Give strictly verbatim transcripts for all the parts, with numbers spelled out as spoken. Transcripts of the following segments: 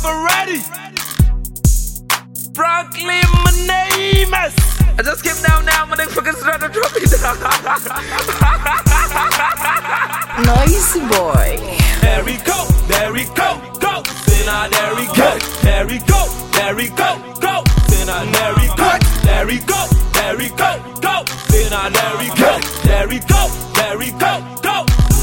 ever ready. Franklin, my name is. I just came down now, my niggas trying to drop me down. Noisy boy. There we go, there we go, go. Say now, there we go, there we go, there we go, go. Say now, there we go, there we go, there we go, go. Say now, there we go, there we go, there we go, go.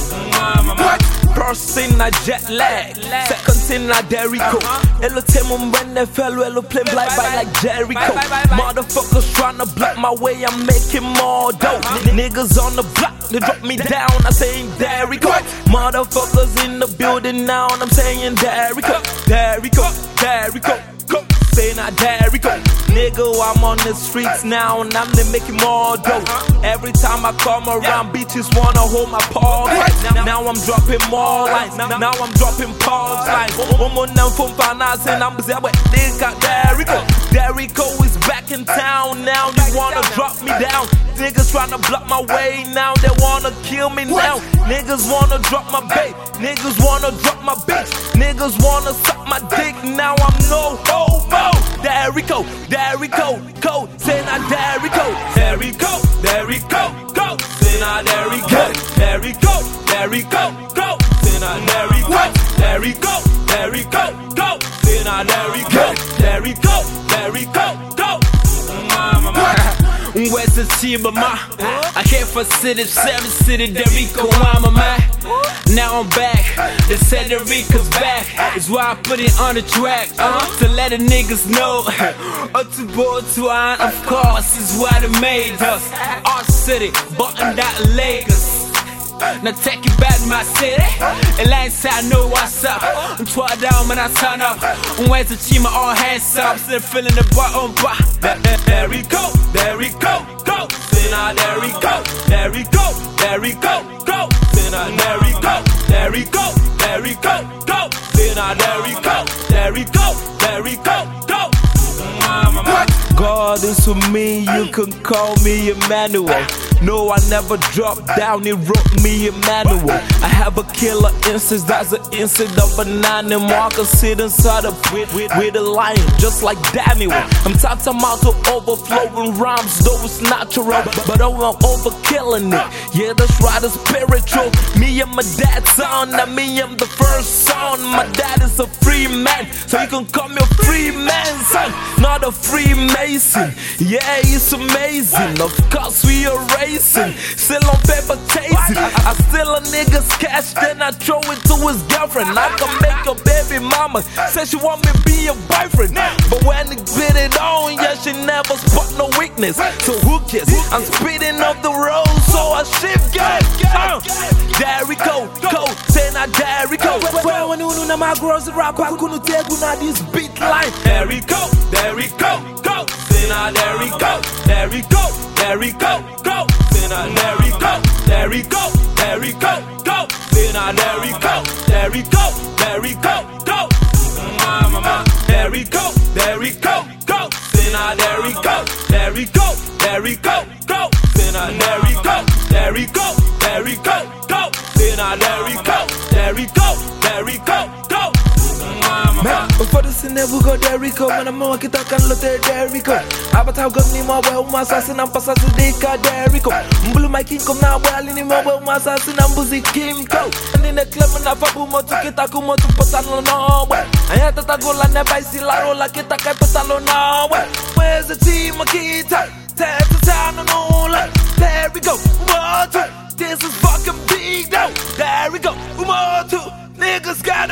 First thing I jet lag, second thing I Derrico. Hello Tim when they fell, hello play blind by like Jericho. Motherfuckers tryna block my way, I'm making more dough. Niggas on the block, they drop me down, I saying Derrico. Motherfuckers in the building now, I'm saying Derrico, Derrico, Derrico. Say now Derrico. Nigga, I'm on the streets now and I'm making more dough. Every time I come around, bitches wanna hold my paws. Now I'm dropping more lines. Now I'm dropping pause lines. I'm on them from finance and I'm busy with nigga Derrico. Derrico is back in town now. You wanna drop me down? Niggas tryna block my way now. They wanna kill me now. Niggas wanna drop my bait. Niggas wanna drop my bitch. Niggas wanna suck my dick. Now I'm no homo. Derrico, Derrico, go. Say now Derrico, Derrico, Derrico, go. Say now Derrico, Derrico, Derrico, go. Say now Derrico, Derrico, Derrico, go. Say now Derrico, Derrico, Derrico, go. Where's the team of my? I came for city, seven city, Derrico, I'm a man. Now I'm back, they said Derrico's back. It's why I put it on the track, uh, to let the niggas know. Up to Botuan, of course, is why they made us. Our city, button that Lagos. Now take it back to my city. And like I know what's up. I'm twelve down when I turn up. Where's the team, all hands up. Still feeling the bottom bar. There we go, there we go, go. Say now there we go, there we go, there we go, go. Say now there we go, there we go, there we go, go. Say now there we go, there we go, there we go, go. God is with me, you can call me Emmanuel. No, I never dropped down, he wrote me a manual. I have a killer instinct, that's an instinct of an animal. I can sit inside a pit with, with a lion, just like Daniel. I'm tantamount to overflowing rhymes, though it's natural, but I'm overkilling it. Yeah, that's right, it's spiritual. Me and my dad's son, I me I'm the first son. My dad is a free man, so you can call me a free man, son. Not a Freemason, yeah, it's amazing. Of course we are racing, still on paper tasting. I steal a nigga's cash, then I throw it to his girlfriend. I can make a baby mama say she want me to be a boyfriend, but when it get it on, yeah, she never spot no weakness. So who cares? I'm speeding up the road, so I shift get. Uh, Derrico, go, say now Derrico. Well, when you know my girls rap, I couldn't take you now this beat line. Derrico, Derrico, go. Say now Derrico, Derrico, Derrico, go. Say now Derrico, Derrico, Derrico, go. Say now Derrico, Derrico, Derrico, go. Derrico, Derrico, go. Say now Derrico, Derrico, Derrico, go. Say now Derrico, Derrico, Derrico, go. Say now Derrico, Derrico, Derrico, go. Man, for the scene we go Derrico, man I'm on kita kan lo te Derrico. Abat how got ni mo we umasasin ang pasasi di ka Derrico. Mbulu my king kom na we alini mo we umasasin ang buzi Kim Ko. And in the club na fa bu mo tu kita ku mo tu patalo no we. Aya tatagola ne bai silaro la kita kay patalo no we. Where's the team kita? Tap the town no la. There we go. What? This is fucking big though. There we go. What? Niggas got